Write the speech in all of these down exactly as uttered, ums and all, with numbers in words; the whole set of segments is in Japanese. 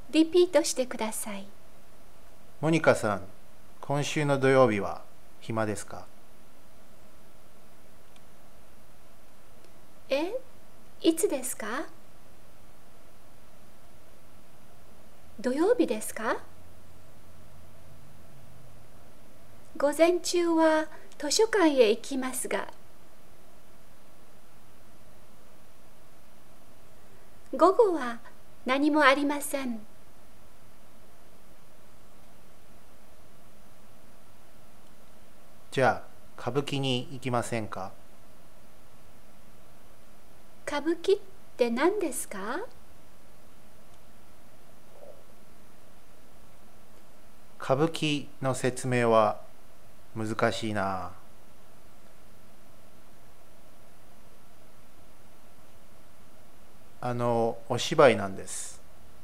リピートしてください。 モニカさん、今週の土曜日は暇ですか？ え、いつですか？土曜日ですか？午前中は図書館へ行きますが、午後は何もありません。 じゃあ、歌舞伎に行きませんか？ 歌舞伎って何ですか？ 歌舞伎の説明は難しいな。あの、お芝居なんです。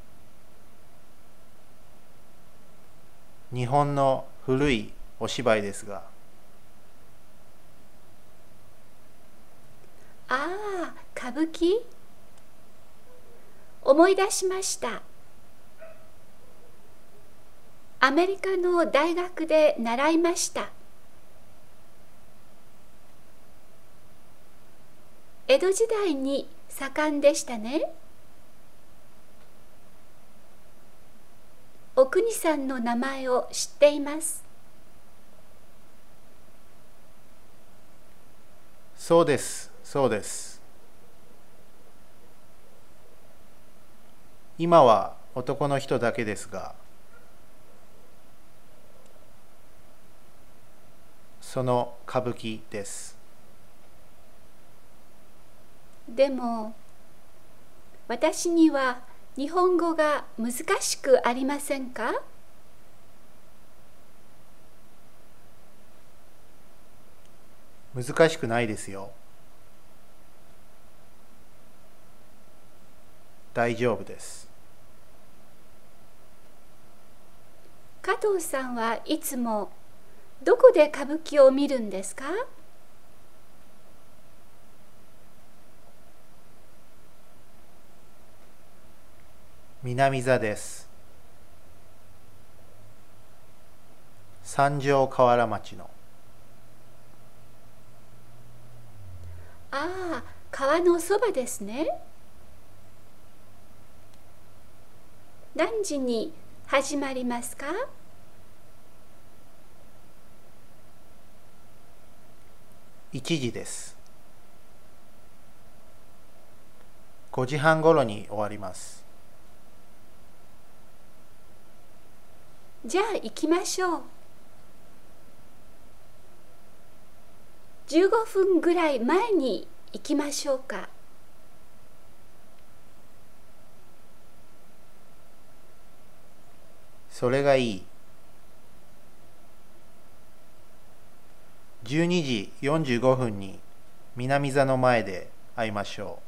日本の古いお芝居ですが、 ああ、歌舞伎？思い出しました。アメリカの大学で習いました。江戸時代に盛んでしたね。お国さんの名前を知っています。 そうです、そうです。今は男の人だけですが、その歌舞伎です。 でも、私には日本語が難しくありませんか？ 難しくないですよ。大丈夫です。 加藤さんはいつもどこで歌舞伎を見るんですか？ 南座です。三条河原町の。 ああ、川のそばですね。何時に始まりますか？ いちじです。ごじはんごろに終わります。 じゃあ行きましょう。じゅうごふんぐらい前に行きましょうか。 それがいい。じゅうにじよんじゅうごふんに南座の前で会いましょう。